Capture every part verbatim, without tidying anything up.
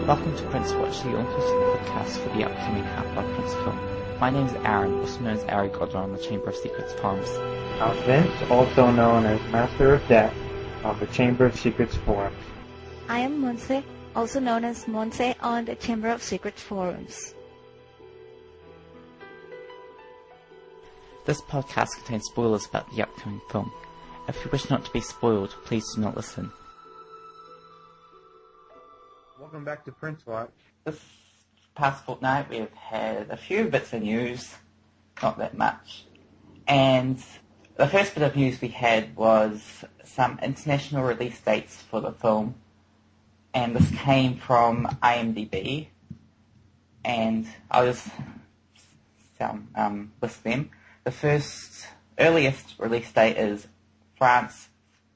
Welcome to Prince Watch, the all-inclusive podcast for the upcoming Half-Blood Prince film. My name is Aaron, also known as Ari Godler on the Chamber of Secrets forums. I'm Vince, also known as Master of Death on the Chamber of Secrets forums. I am Monse, also known as Monse on the Chamber of Secrets forums. This podcast contains spoilers about the upcoming film. If you wish not to be spoiled, please do not listen. Welcome back to Prince Watch. This past fortnight we've had a few bits of news, not that much. And the first bit of news we had was some international release dates for the film. And this came from I M D B. And I'll just um, um, list them. The first, earliest release date is France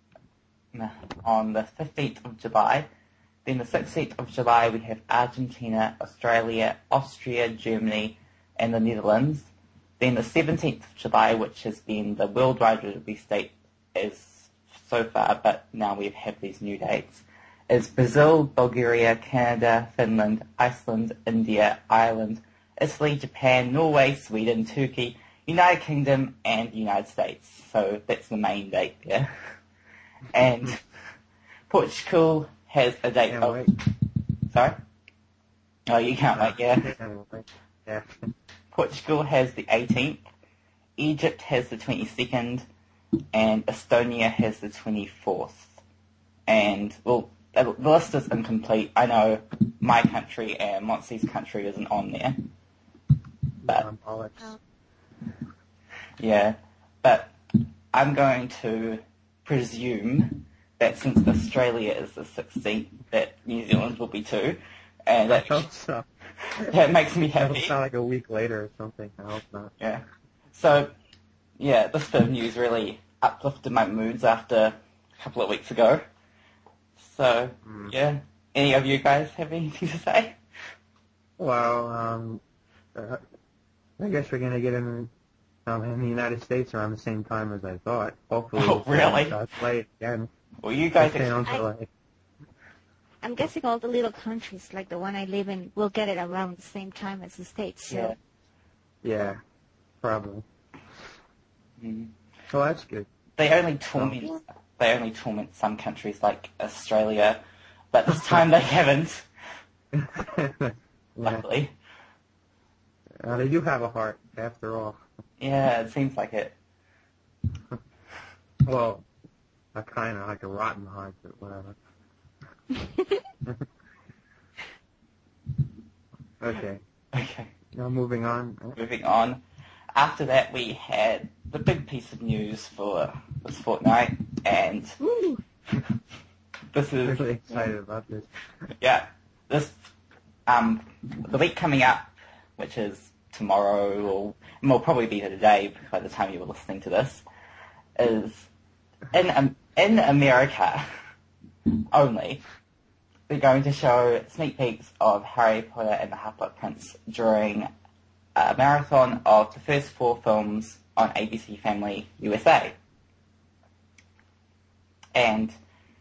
on the fifteenth of July. Then the sixteenth of July we have Argentina, Australia, Austria, Germany, and the Netherlands. Then the seventeenth of July, which has been the worldwide release date is so far, but now we have these new dates, is Brazil, Bulgaria, Canada, Finland, Iceland, India, Ireland, Italy, Japan, Norway, Sweden, Turkey, United Kingdom, and United States. So that's the main date there. And Portugal has a date Can't of... wait. Sorry? Oh, you can't wait, yeah. Can't wait. Yeah. Portugal has the eighteenth, Egypt has the twenty-second, and Estonia has the twenty-fourth. And, well, the list is incomplete. I know my country and Monty's country isn't on there. But, Um, Alex. yeah, but I'm going to presume that since Australia is the sixteenth, that New Zealand will be too. And I that, hope so. that makes me That'll happy. sound like a week later or something. I hope not. Yeah. So, yeah, this bit of news really uplifted my moods after a couple of weeks ago. So, Mm. yeah. Any of you guys have anything to say? Well, um, uh, I guess we're going to get in, um, in the United States around the same time as I thought. Hopefully, Oh, really? I'll play it again. Well, you guys Stay on actually... till I- I'm guessing all the little countries, like the one I live in, will get it around the same time as the States. So. Yeah. Yeah, probably. Mm. Well, that's good. They only torment... They only torment some countries like Australia, but this time they haven't, yeah. luckily. Uh, they do have a heart, after all. Yeah, it seems like it. Well, a kind of like a rotten heart, but whatever. Okay. Okay. Now moving on. Moving on. After that, we had the big piece of news for this fortnight, and Woo. I'm this is really excited about this. yeah, this um the week coming up, which is tomorrow, or will probably be today by the time you were listening to this, is in um, in America only. We're going to show sneak peeks of Harry Potter and the Half-Blood Prince during a marathon of the first four films on A B C Family U S A. And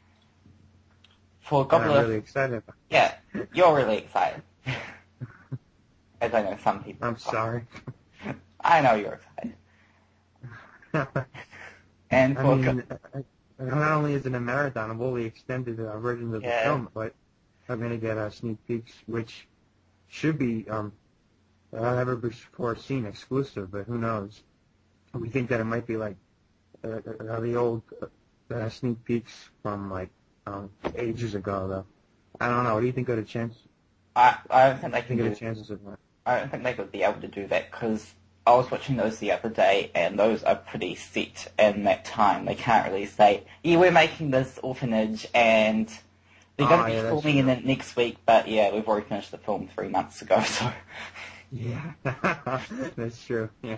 for And Goblet I'm of... really excited about Yeah, you're really excited. As I know some people. I'm sorry. I know you're excited. And I for... mean, uh, not only is it a marathon, of all the extended uh, versions of the Yeah. film, but I'm going to get uh, sneak peeks, which should be um, uh, never before seen exclusive, but who knows? We think that it might be like uh, uh, the old uh, sneak peeks from like um, ages ago, though. I don't know. What do you think of the chance? I, I don't think they I can think of do the chances of that. I don't think they would be able to do that because I was watching those the other day and those are pretty set in that time. They can't really say, yeah, we're making this orphanage and they're going Oh, to be yeah, that's filming in true. it next week, but yeah, we've already finished the film three months ago, so... Yeah, that's true. Yeah,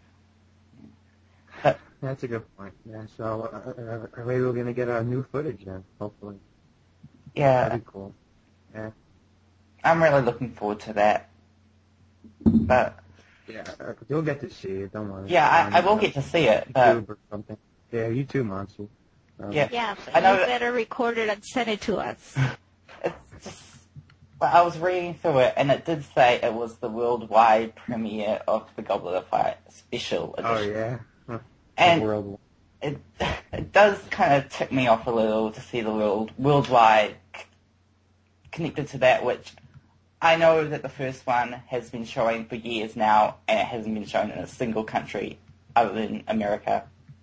But, that's a good point. Yeah, so uh, uh, maybe we're gonna get uh, new footage then. Hopefully, yeah, that'd be cool. Yeah, I'm really looking forward to that. But, yeah, uh, you'll get to see it. Don't worry. yeah, I, I will On, uh, get to see it, but, YouTube or something. Yeah, you too, Monty. Um, yeah, Yeah, I but know you that- better record it and send it to us. it's just, but I was reading through it, and it did say it was the worldwide premiere of the Goblet of Fire special edition. Oh, yeah? Huh. And World. it, it does kind of tick me off a little to see the world worldwide c- connected to that, which I know that the first one has been showing for years now, and it hasn't been shown in a single country other than America.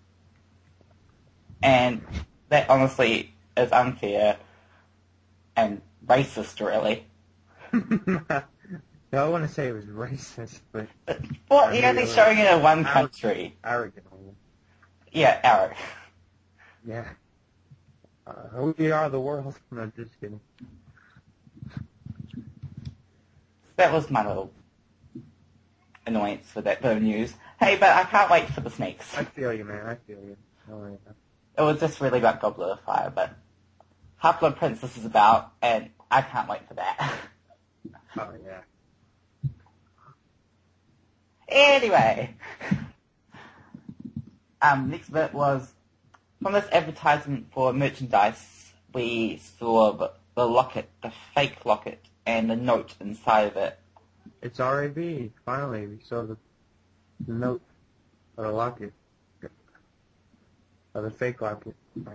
And that honestly is unfair and racist, really. I don't want to say it was racist, but... Well, I you're mean, only uh, showing it in one arrogant- country. Arrogant. Yeah, Eric. Yeah. Uh, we are the world. No, just kidding. That was my little annoyance with that bit of news. Hey, but I can't wait for the snakes. I feel you, man. I feel you. All right. It was just really about Goblet of Fire, but Half-Blood Prince this is about, and I can't wait for that. Oh, yeah. Anyway, um, next bit was, from this advertisement for merchandise, we saw the, the locket, the fake locket, and the note inside of it. It's R A V. Finally, we saw the, the note or the locket. Or the fake locket, I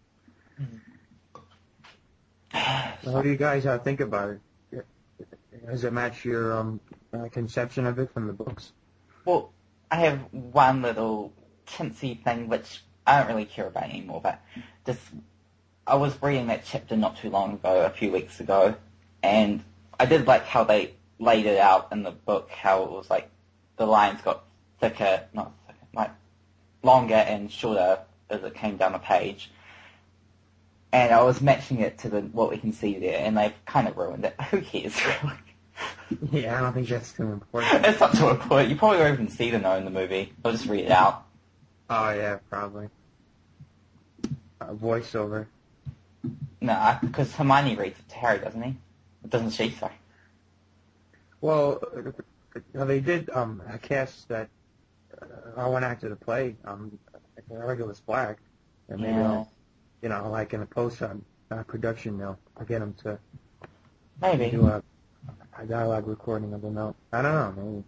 guess. So what do you guys uh, think about it? Does it match your um, uh, conception of it from the books? Well, I have one little chintzy thing which I don't really care about anymore, but just I was reading that chapter not too long ago, a few weeks ago, and I did like how they laid it out in the book, how it was like the lines got thicker, not thicker, like longer and shorter as it came down the page. And I was matching it to the what we can see there, and they've kind of ruined it. Who cares, really? Yeah, I don't think that's too important. It's not too important. You probably won't even see the note in the movie. I'll just read it out. Oh, yeah, probably. Uh, voiceover. No, because Hermione reads it to Harry, doesn't he? Doesn't she? Sorry. Well, uh, they did um, a cast that uh, one actor to play um, Regulus Black, and maybe Yeah. they'll, you know, like in a post uh, production, they'll get him to Maybe. do a, a dialogue recording of the note. I don't know, maybe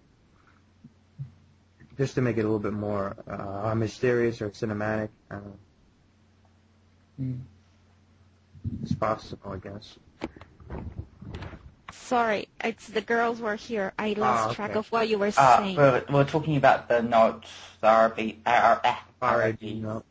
just to make it a little bit more uh, mysterious or cinematic. I don't know. Mm. It's possible, I guess. Sorry, it's the girls were here. I lost Ah, okay. track of what you were Uh, saying. we're, we're talking about the note, the R B, uh, uh, R R I I D D. note.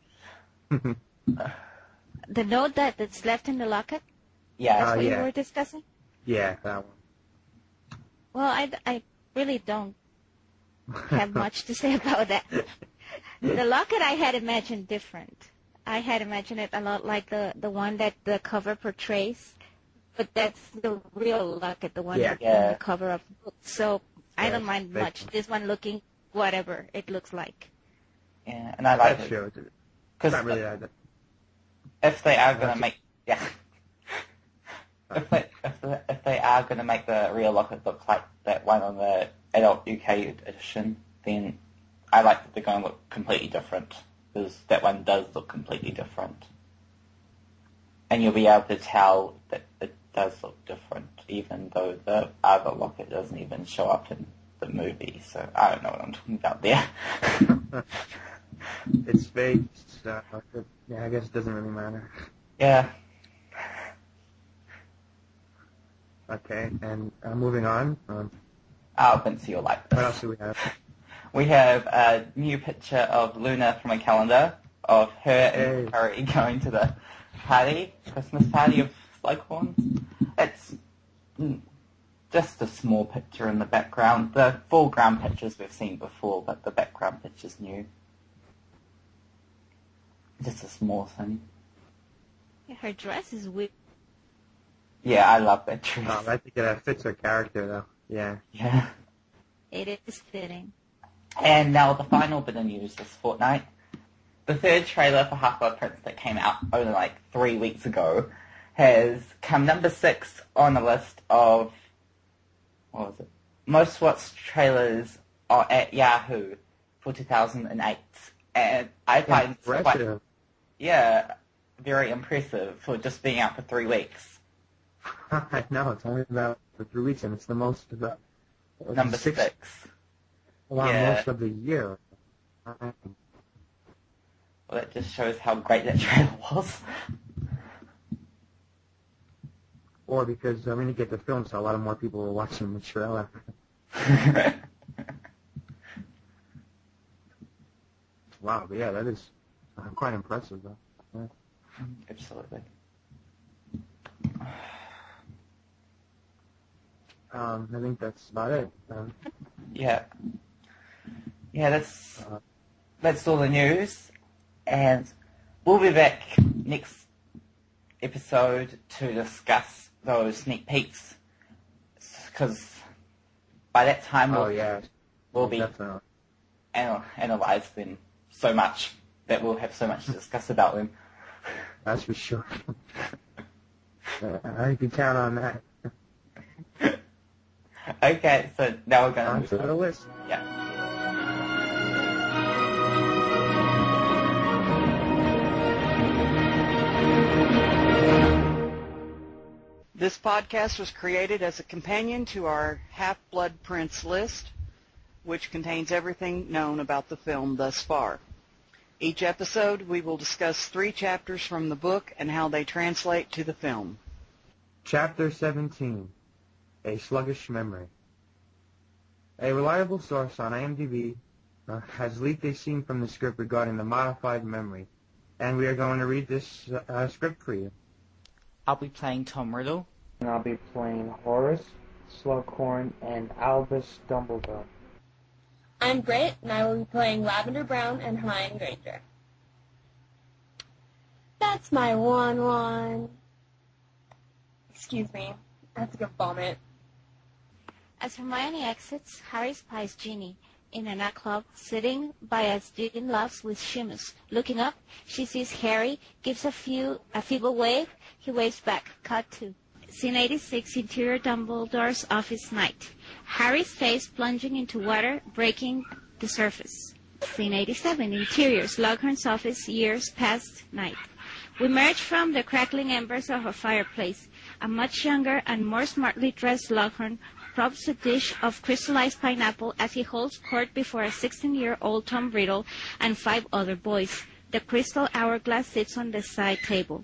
The note that, that's left in the locket? Yeah. That's Uh, what yeah. you were discussing? Yeah, that Well, I, I really don't one. have much to say about that. The locket I had imagined different. I had imagined it a lot like the, the one that the cover portrays, but that's the real locket, the one Yeah. that's Yeah. on the cover of the book. So I Yeah, don't mind fake much. one. This one looking whatever it looks like. Yeah, and I like That it. shows it. It's Because not really that. if they are going That's to it. make, yeah. if, they, if, they, if they are going to make the real locket look like that one on the adult U K edition, then I like that they're going to look completely different. Because that one does look completely different. And you'll be able to tell that it does look different, even though the other locket doesn't even show up in the movie. So I don't know what I'm talking about there. It's fake. So, yeah, I guess it doesn't really matter. Yeah. Okay, and uh, moving on. Um, Oh, Vince, you'll like this. what else do we have? We have a new picture of Luna from a calendar of her and Hey. Harry going to the party, Christmas party of Slughorn. It's mm, just a small picture in the background. The foreground pictures we've seen before, but the background picture's new. Just a small thing. Yeah, her dress is weird. Yeah, I love that dress. Oh, I think that fits her character, though. Yeah. Yeah. It is fitting. And now the final bit of news this fortnight. The third trailer for Half-Blood Prince that came out only like three weeks ago has come number six on the list of, what was it? Most watched trailers are at Yahoo for two thousand eight. And I find it quite, Impressive. yeah, very impressive for just being out for three weeks. I know, it's only about three weeks, and it's the most of the... Number six. six. Wow, Yeah. most of the year. Well, that just shows how great that trailer was. Or because I didn't get the film, so a lot of more people were watching the trailer. Wow, but yeah, that is uh, quite impressive, though. Yeah. Absolutely. Um, I think that's about it. Um, Yeah. Yeah, that's uh, that's all the news, and we'll be back next episode to discuss those sneak peeks, because by that time we'll, oh, yeah. we'll be Definitely. anal- analysed them so much that we'll have so much to discuss about them. That's for sure. uh, I can count on that. Okay, so now we're going On to to move the on. list. Yeah. This podcast was created as a companion to our Half-Blood Prince list, which contains everything known about the film thus far. Each episode, we will discuss three chapters from the book and how they translate to the film. Chapter seventeen, A Sluggish Memory. A reliable source on IMDb uh, has leaked a scene from the script regarding the modified memory, and we are going to read this uh, script for you. I'll be playing Tom Riddle. And I'll be playing Horace, Slughorn, and Albus Dumbledore. I'm Britt, and I will be playing Lavender Brown and Hermione Granger. That's my one one. Excuse me, I have to go vomit. As Hermione exits, Harry spies Ginny in a nightclub sitting by a student loves with Seamus. Looking up, she sees Harry, gives a few a feeble wave. He waves back. Cut to Scene eighty-six, interior Dumbledore's office night. Harry's face plunging into water, breaking the surface. Scene eighty-seven, interior Slughorn's office, years past night. We emerge from the crackling embers of a fireplace. A much younger and more smartly dressed Slughorn props a dish of crystallized pineapple as he holds court before a sixteen-year-old Tom Riddle and five other boys. The crystal hourglass sits on the side table.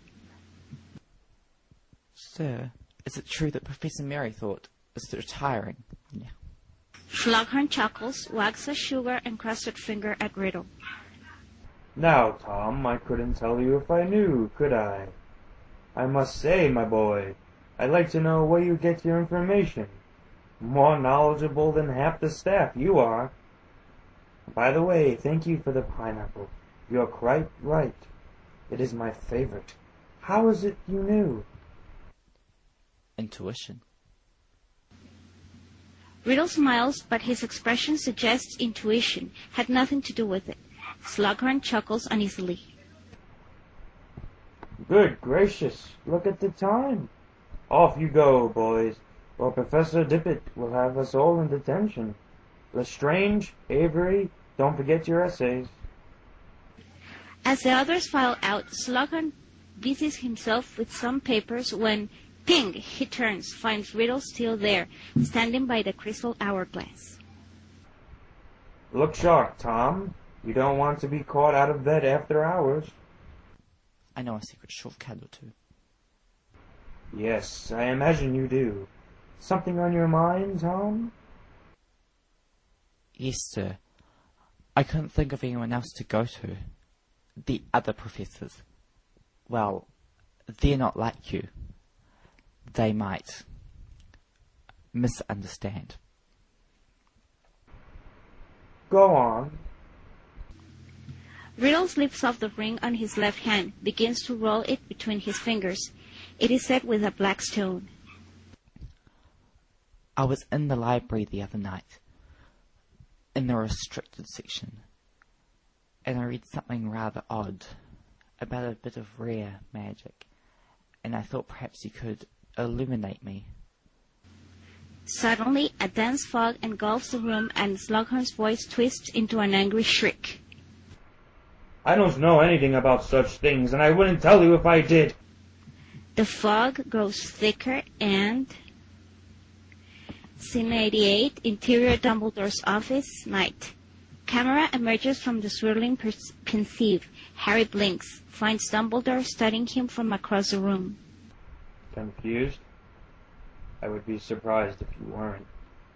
Sir, is it true that Professor Merrythought is retiring? Yeah. Slughorn chuckles, wags a sugar-encrusted finger at Riddle. Now, Tom, I couldn't tell you if I knew, could I? I must say, my boy, I'd like to know where you get your information. More knowledgeable than half the staff, you are. By the way, thank you for the pineapple. You're quite right. It is my favorite. How is it you knew? Intuition. Riddle smiles, but his expression suggests intuition had nothing to do with it. Slughorn chuckles uneasily. Good gracious, look at the time. Off you go, boys, or Professor Dippet will have us all in detention. Lestrange, Avery, don't forget your essays. As the others file out, Slughorn busies himself with some papers when, ping, he turns, finds Riddle still there, standing by the crystal hourglass. Look sharp, Tom. You don't want to be caught out of bed after hours. I know a secret shortcut or two. Yes, I imagine you do. Something on your mind, Tom? Yes, sir. I couldn't think of anyone else to go to. The other professors. Well, they're not like you. They might misunderstand. Go on. Riddle slips off the ring on his left hand, begins to roll it between his fingers. It is set with a black stone. I was in the library the other night, in the restricted section, and I read something rather odd about a bit of rare magic, and I thought perhaps you could illuminate me. Suddenly, a dense fog engulfs the room, and Slughorn's voice twists into an angry shriek. I don't know anything about such things, and I wouldn't tell you if I did. The fog grows thicker and... Scene eighty-eight, interior Dumbledore's office, night. Camera emerges from the swirling pensieve. Harry blinks, finds Dumbledore studying him from across the room. Confused? I would be surprised if you weren't.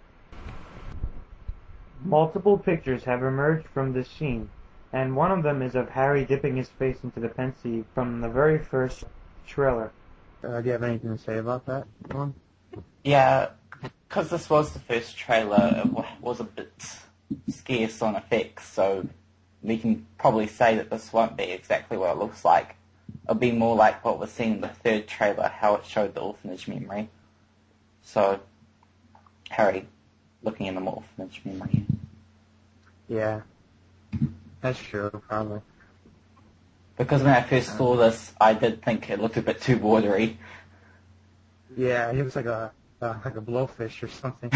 Multiple pictures have emerged from this scene, and one of them is of Harry dipping his face into the pensieve from the very first trailer. Uh, do you have anything to say about that one? Yeah, because this was the first trailer, it was a bit scarce on effects, so we can probably say that this won't be exactly what it looks like. It'll be more like what was seen in the third trailer, how it showed the orphanage memory. So, Harry looking in the orphanage memory. Yeah, that's true, probably. Because when I first saw this, I did think it looked a bit too bordery. Yeah, he looks like a uh, like a blowfish or something.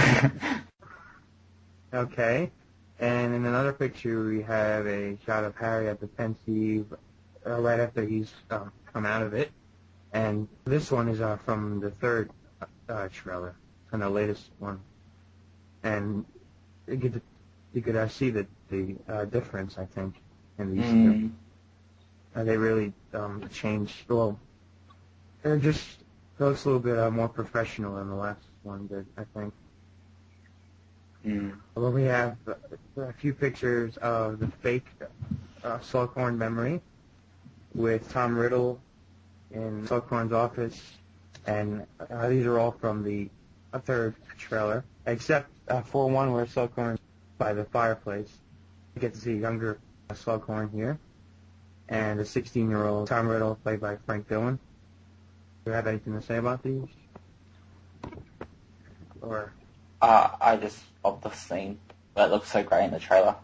Okay, and in another picture we have a shot of Harry at the pensieve uh, right after he's um, come out of it, and this one is uh, from the third uh, trailer, and the latest one, and you could you could uh, see the the uh, difference, I think, in these mm. two. Uh, they really um, changed. Well, it just looks a little bit uh, more professional than the last one did, I think. Mm. Well, we have a few pictures of the fake uh, Slughorn memory with Tom Riddle in Slughorn's office, and uh, these are all from the uh, third trailer, except uh, for one where Slughorn's by the fireplace. You get to see younger uh, Slughorn here, and a sixteen-year-old Tom Riddle played by Frank Dillon. Do you have anything to say about these? Or Uh, I just love the scene. It looks so great in the trailer.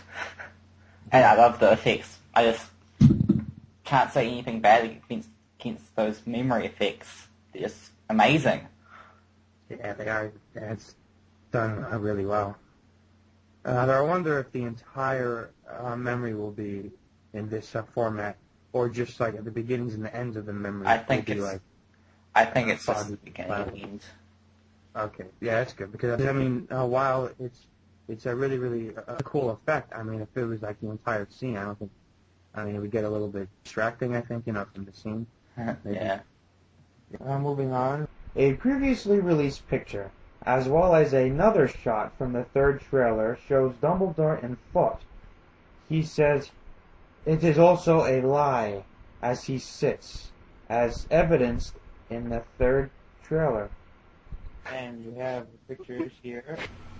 And I love the effects. I just can't say anything bad against, against those memory effects. They're just amazing. yeah, they are. Yeah, it's done uh, really well. Uh, I wonder if the entire uh, memory will be in this uh, format, or just like at the beginnings and the ends of the memory. I think will be it's. like, I think uh, it's just foggy the beginning and the end. Okay, yeah, that's good, because I mean, uh, while it's it's a really really uh, cool effect, I mean, if it was like the entire scene, I don't think, I mean, it would get a little bit distracting, I think, you know, from the scene. Maybe. Yeah. Uh, moving on. A previously released picture, as well as another shot from the third trailer, shows Dumbledore in thought. He says, "It is also a lie," as he sits, as evidenced in the third trailer. And we have pictures here.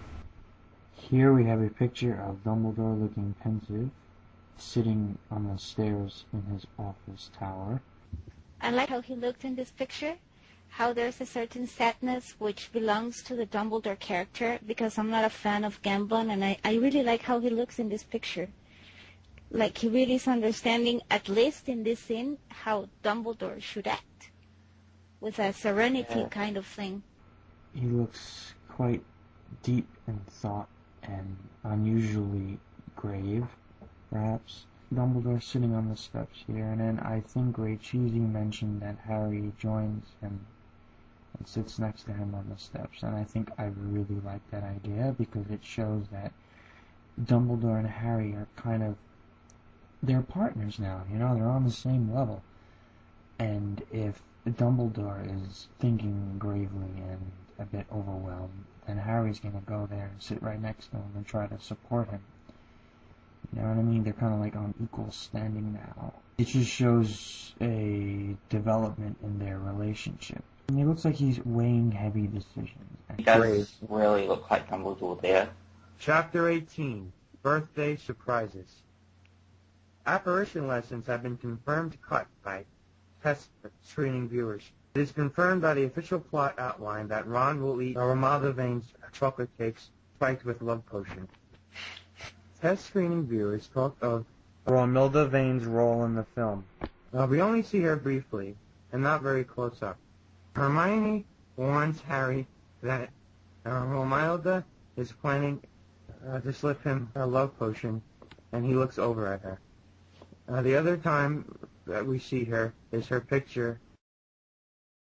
Here we have a picture of Dumbledore looking pensive, sitting on the stairs in his office tower. I like how he looked in this picture, how there's a certain sadness which belongs to the Dumbledore character, because I'm not a fan of Gambon, and I, I really like how he looks in this picture. Like he really is understanding, at least in this scene, how Dumbledore should act, with a serenity Yeah. kind of thing. He looks quite deep in thought and unusually grave, perhaps. Dumbledore sitting on the steps here, and then I think Ray Cheesy mentioned that Harry joins him and sits next to him on the steps, and I think I really like that idea because it shows that Dumbledore and Harry are kind of, they're partners now, you know, they're on the same level. And if Dumbledore is thinking gravely and a bit overwhelmed, then Harry's going to go there and sit right next to him and try to support him. You know what I mean? They're kind of like on equal standing now. It just shows a development in their relationship. And it looks like he's weighing heavy decisions. He does Great. really look like Dumbledore there. Chapter eighteen, Birthday Surprises. Apparition lessons have been confirmed cut by test screening viewers. It is confirmed by the official plot outline that Ron will eat Romilda Vane's chocolate cakes spiked with love potion. Test screening viewers talk of Romilda Vane's role in the film. Uh, we only see her briefly, and not very close up. Hermione warns Harry that uh, Romilda is planning uh, to slip him a love potion, and he looks over at her. Uh, the other time that we see her is her picture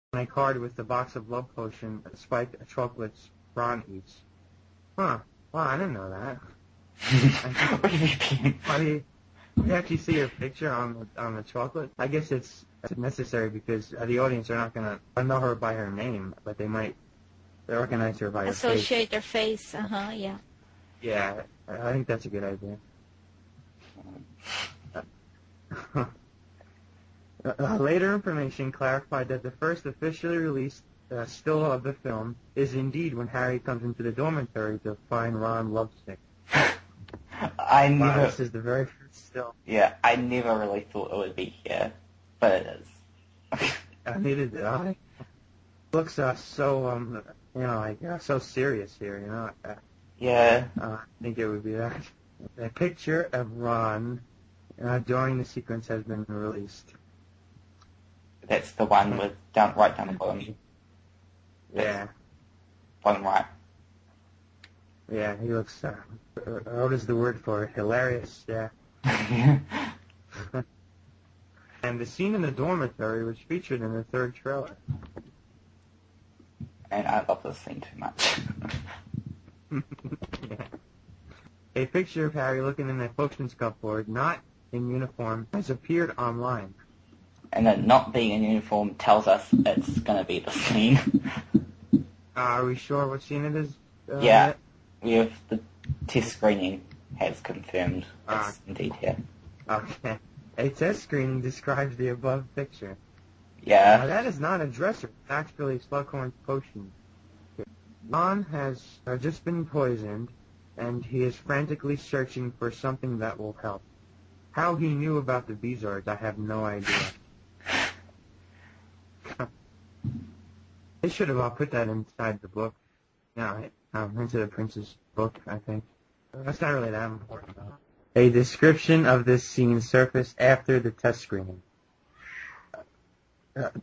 a card with the box of love potion spiked chocolates Ron eats. Huh. Wow, I didn't know that. What have you been? Why do you, you actually see her picture on the, on the chocolate? I guess it's necessary because uh, the audience are not going to know her by her name, but they might recognize her by her face. Associate their face. Uh-huh, yeah. Yeah, I think that's a good idea. Uh, uh, later information clarified that the first officially released uh, still of the film is indeed when Harry comes into the dormitory to find Ron lovesick. I Wow, never. this is the very first still. Yeah, I never really thought it would be here, but it is. Uh, neither did I. Looks uh, so um, you know, like uh, so serious here. You know. Uh, Yeah. uh, I think it would be that. A picture of Ron uh, during the sequence has been released. That's the one with down right down the bottom. Yeah. Bottom right. Yeah, he looks, uh, what is the word for it? Hilarious, yeah. And the scene in the dormitory was featured in the third trailer. And I love this scene too much. Yeah. A picture of Harry looking in a potions cupboard, not in uniform, has appeared online. And then not being in uniform tells us it's going to be the scene. Uh, are we sure what scene it is? Uh, Yeah. yet? We have the test screening has confirmed Ah. it's indeed here. Okay. A test screening describes the above picture. Now, Yeah. that is not a dresser. It's actually Slughorn's potion. Ron has uh, just been poisoned, and he is frantically searching for something that will help. How he knew about the Beezards, I have no idea. They should have all put that inside the book. Yeah, um, into the Prince's book, I think. That's not really that important, though. A description of this scene surfaced after the test screening. Uh,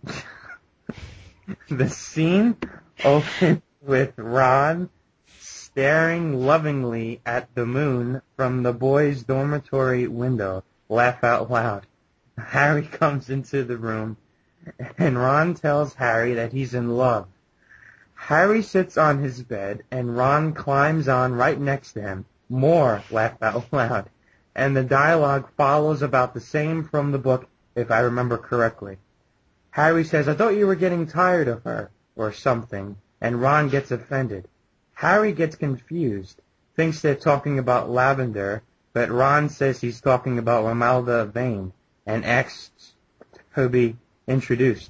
the scene opens with Ron staring lovingly at the moon from the boys' dormitory window. Laugh out loud. Harry comes into the room, and Ron tells Harry that he's in love. Harry sits on his bed, and Ron climbs on right next to him. More laugh out loud. And the dialogue follows about the same from the book, if I remember correctly. Harry says, I thought you were getting tired of her, or something, and Ron gets offended. Harry gets confused, thinks they're talking about Lavender, but Ron says he's talking about Romalda Vane, and asks to be introduced.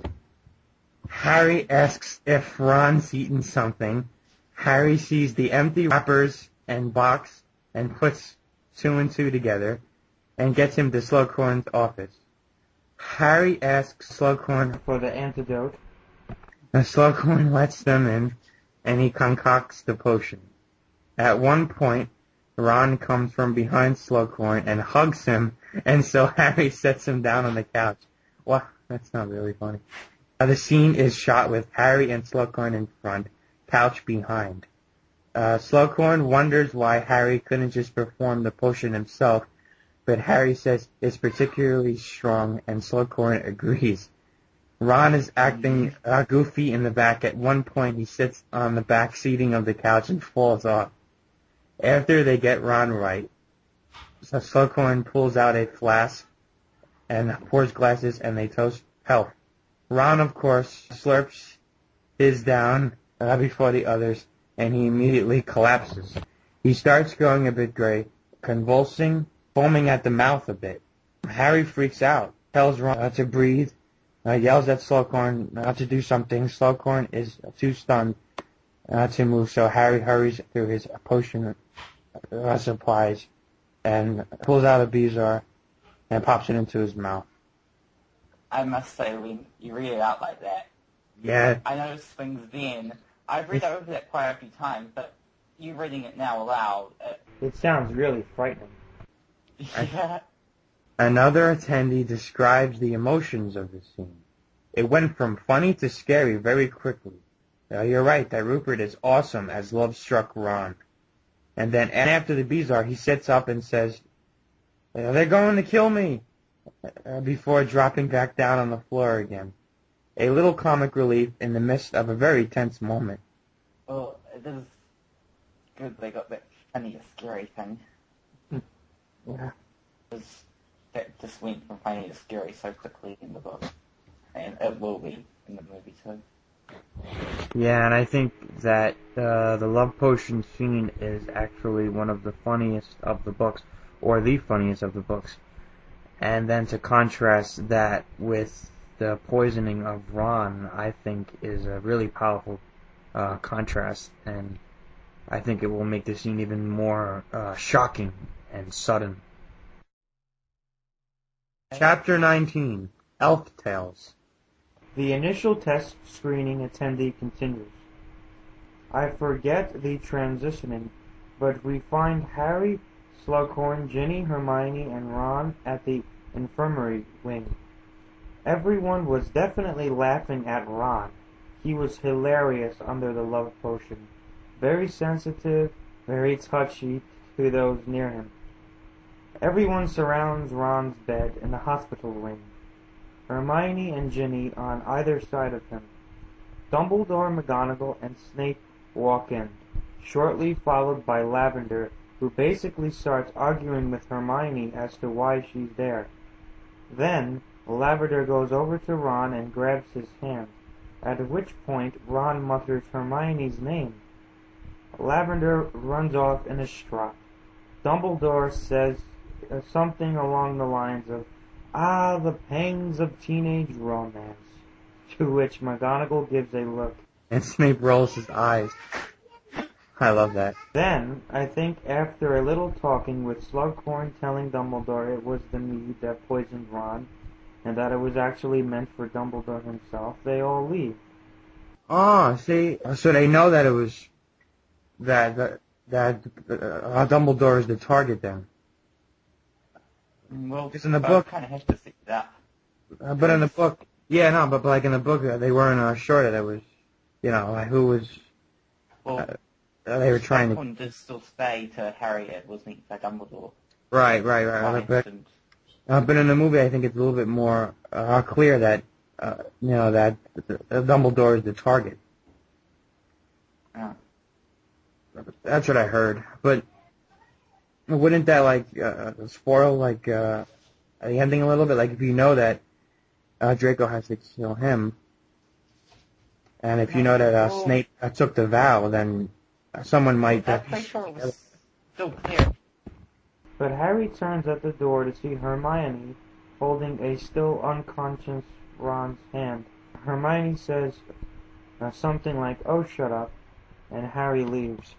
Harry asks if Ron's eaten something. Harry sees the empty wrappers and box and puts two and two together and gets him to Slughorn's office. Harry asks Slughorn For the antidote. and Slughorn lets them in, and he concocts the potion. At one point, Ron comes from behind Slughorn and hugs him, and so Harry sets him down on the couch. Wow, that's not really funny. Uh, the scene is shot with Harry and Slughorn in front, couch behind. Uh, Slughorn wonders why Harry couldn't just perform the potion himself, but Harry says it's particularly strong, and Slughorn agrees. Ron is acting uh, goofy in the back. At one point, he sits on the back seating of the couch and falls off. After they get Ron right, so Slughorn pulls out a flask and pours glasses, and they toast health. Ron, of course, slurps his down uh, before the others, and he immediately collapses. He starts going a bit gray, convulsing, foaming at the mouth a bit. Harry freaks out, tells Ron uh, to breathe, uh, yells at Slughorn uh, to do something. Slughorn is too stunned uh, to move, so Harry hurries through his potion uh, supplies and pulls out a Beezar and pops it into his mouth. I must say, when you read it out like that, Yeah, I noticed things then. I've read over that quite a few times, but you reading it now aloud, it, It sounds really frightening. yeah. another attendee describes the emotions of the scene. It went from funny to scary very quickly. Uh, you're right that Rupert is awesome as love-struck Ron. And then after the Beezar, he sits up and says, "They're going to kill me," uh, before dropping back down on the floor again. a little comic relief in the midst of a very tense moment. Well, it is good they got that funny to scary thing. Yeah. Because that just went from funny to scary so quickly in the book. And it will be in the movie too. Yeah, and I think that uh, the love potion scene is actually one of the funniest of the books, or the funniest of the books. And then to contrast that with the poisoning of Ron, I think is a really powerful uh, contrast, and I think it will make the scene even more uh, shocking and sudden. Chapter nineteen, Elf Tales. The initial test screening attendee continues. I forget the transitioning, but we find Harry, Slughorn, Ginny, Hermione, and Ron at the infirmary wing. Everyone was definitely laughing at Ron. He was hilarious under the love potion. Very sensitive, very touchy to those near him. Everyone surrounds Ron's bed in the hospital wing. Hermione and Ginny on either side of him. Dumbledore, McGonagall, and Snape walk in, shortly followed by Lavender, who basically starts arguing with Hermione as to why she's there. Then, Lavender goes over to Ron and grabs his hand, at which point Ron mutters Hermione's name. Lavender runs off in a strut. Dumbledore says uh, something along the lines of, "Ah, the pangs of teenage romance," to which McGonagall gives a look. And Snape rolls his eyes. I love that. Then, I think after a little talking with Slughorn telling Dumbledore it was the mead that poisoned Ron, and that it was actually meant for Dumbledore himself, they all leave. Oh, see, so they know that it was, that, that, that uh, Dumbledore is the target then. Well, because in the book, kind of have to set it up. Uh, but in the book, yeah, no, but like in the book, uh, they weren't uh, sure that it was, you know, like who was. Well, uh, they were trying to. Did still say to Harry it was meant for Dumbledore. Right, right, right. But, uh, but in the movie, I think it's a little bit more uh, clear that, uh, you know, that uh, Dumbledore is the target. Yeah. That's what I heard, but. Wouldn't that, like, uh, spoil, like, uh, the ending a little bit? Like, if you know that uh, Draco has to kill him, and if you know that uh, Snape uh, took the vow, then someone might... I'm pretty sure it was still clear. But Harry turns at the door to see Hermione holding a still unconscious Ron's hand. Hermione says uh, something like, "Oh, shut up," and Harry leaves.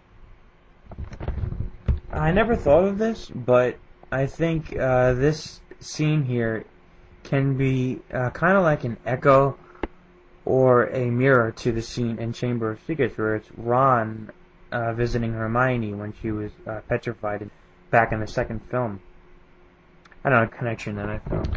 I never thought of this, but I think uh, this scene here can be uh, kind of like an echo or a mirror to the scene in Chamber of Secrets where it's Ron uh, visiting Hermione when she was uh, petrified back in the second film. I don't know, connection that I found.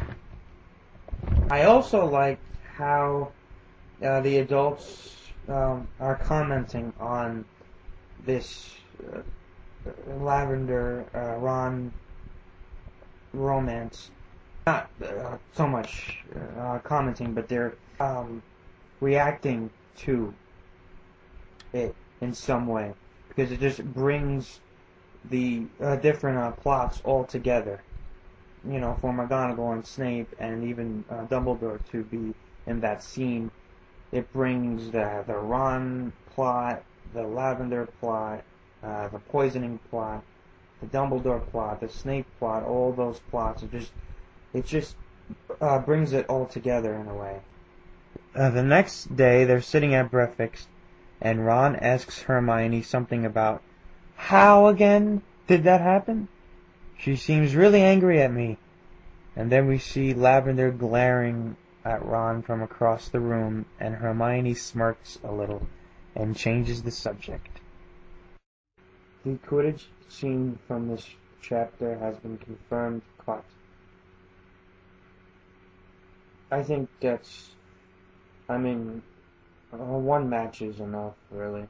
I also like how uh, the adults um, are commenting on this uh, Lavender, uh, Ron romance. Not uh, so much uh, commenting, but they're um, reacting to it in some way. Because it just brings the uh, different uh, plots all together. You know, for McGonagall and Snape and even uh, Dumbledore to be in that scene. It brings the, the Ron plot, the Lavender plot, Uh, the poisoning plot, the Dumbledore plot, the Snape plot, all those plots. It just, it just uh, brings it all together in a way. Uh, the next day, they're sitting at breakfast, and Ron asks Hermione something about, "How again did that happen? She seems really angry at me." And then we see Lavender glaring at Ron from across the room, and Hermione smirks a little and changes the subject. The Quidditch scene from this chapter has been confirmed cut. I think that's, I mean, uh, one match is enough, really.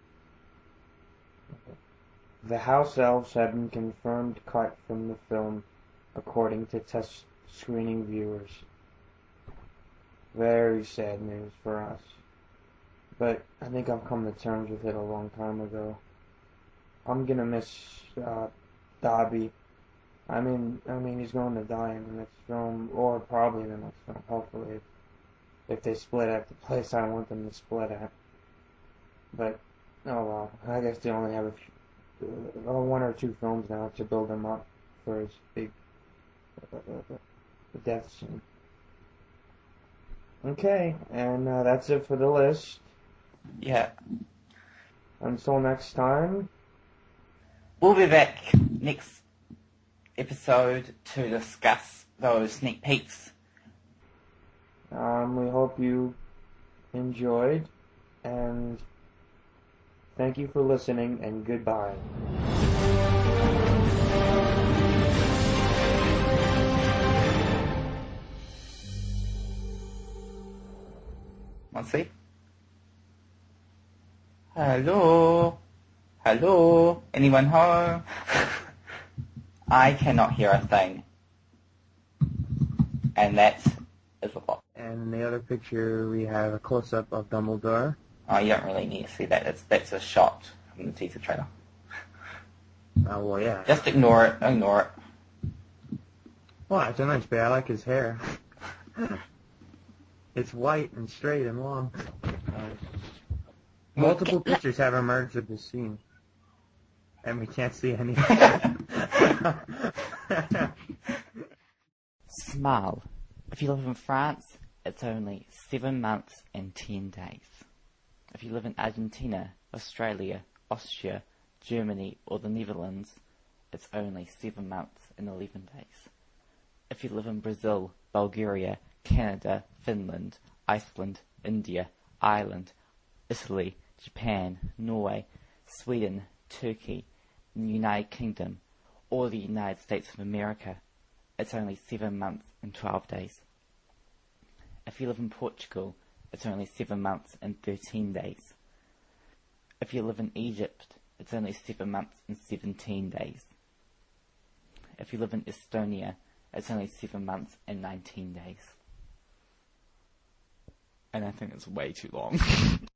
The house elves have been confirmed cut from the film, according to test screening viewers. Very sad news for us. But I think I've come to terms with it a long time ago. I'm gonna miss uh, Dobby. I mean, I mean, he's going to die in the next film, or probably the next film. Hopefully, if, if they split at the place I want them to split at. But oh well, I guess they only have a few, uh, one or two films now to build him up for his big uh, death scene. Okay, and uh, that's it for the list. Yeah. Until next time. We'll be back next episode to discuss those sneak peeks. Um, we hope you enjoyed, and thank you for listening, and goodbye. Let's see. Hello? Hello? Anyone home? I cannot hear a thing. And that is a lot. And in the other picture, we have a close-up of Dumbledore. Oh, you don't really need to see that. It's, that's a shot from the teaser trailer. Oh, well, yeah. Just ignore it. Ignore it. Well, it's a nice bit. I like his hair. It's white and straight and long. Uh, multiple pictures have emerged of this scene. And we can't see any. Smile. If you live in France, it's only seven months and ten days. If you live in Argentina, Australia, Austria, Germany, or the Netherlands, it's only seven months and eleven days. If you live in Brazil, Bulgaria, Canada, Finland, Iceland, India, Ireland, Italy, Japan, Norway, Sweden, Turkey, the United Kingdom, or the United States of America, it's only seven months and twelve days. If you live in Portugal, it's only seven months and thirteen days. If you live in Egypt, it's only seven months and seventeen days. If you live in Estonia, it's only seven months and nineteen days. And I think it's way too long.